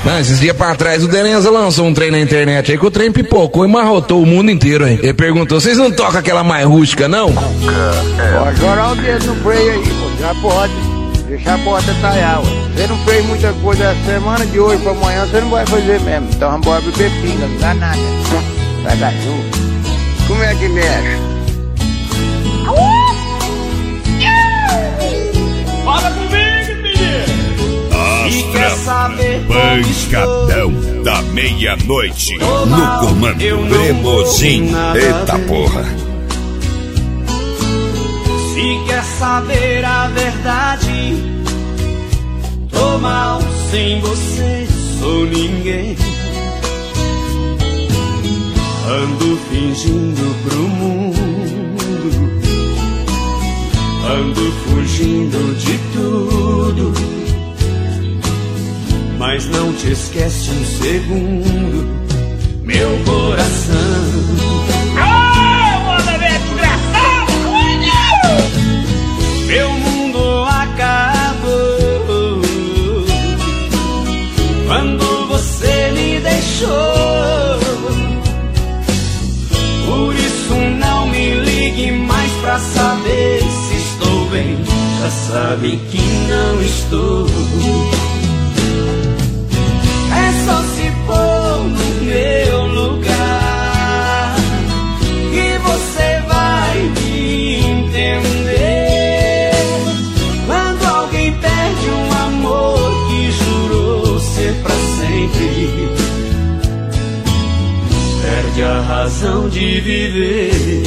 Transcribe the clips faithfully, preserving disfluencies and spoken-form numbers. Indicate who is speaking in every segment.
Speaker 1: Não, esses dias pra trás o Denenza lançou um trem na internet aí que o trem pipocou e marrotou o mundo inteiro, hein? Ele perguntou, vocês não tocam aquela mais rústica, não?
Speaker 2: Pode jogar o dedo no freio aí, pô. Já pode. Deixar a porta talhar, ué. Você não fez muita coisa essa semana, de hoje pra amanhã você não vai fazer mesmo. Então vamos embora beber pinga, não dá nada. Vai dar junto. Como é que mexe?
Speaker 3: Fala comigo, menino!
Speaker 4: Astra, pancadão da meia-noite, no comando Cremosinho. Eita porra!
Speaker 3: Se quer saber a verdade, tô mal sem você, sou ninguém. Ando fingindo pro mundo, ando fugindo de tudo, mas não te esquece um segundo, meu coração. Meu mundo acabou quando você me deixou. Por isso não me ligue mais pra saber se estou bem. Já sabe que não estou. É só se pôr no meu lugar que você vai me entender. Perde a razão de viver.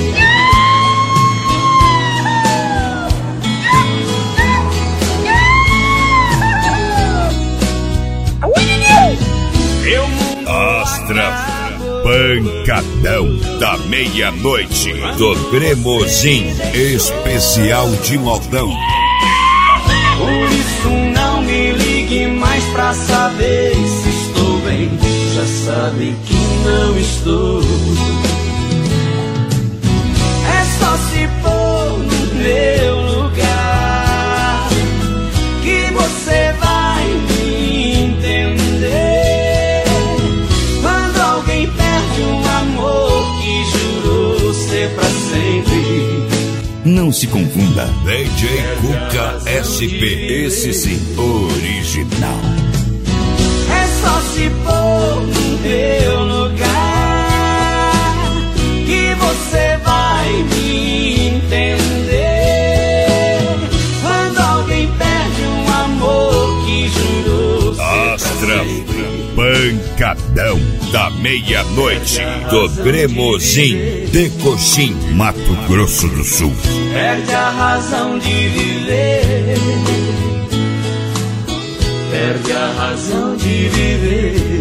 Speaker 4: Astra, pancadão da meia-noite, do Cremosinho, especial de modão.
Speaker 3: Por isso não me ligue mais pra saber se estou bem. Já sabe que não estou. É só se pôr no meu lugar que você vai me entender. Quando alguém perde um amor que jurou ser pra sempre.
Speaker 4: Não se confunda. D J Cuca S P, esse sim, original.
Speaker 3: É só se pôr no meu lugar que você vai me entender. Quando alguém perde um amor que jurou ser
Speaker 4: Astra, pancadão da meia-noite, do Cremosinho, de Coxim, Mato Grosso do Sul.
Speaker 3: Perde a razão de viver. Perde a razão de viver.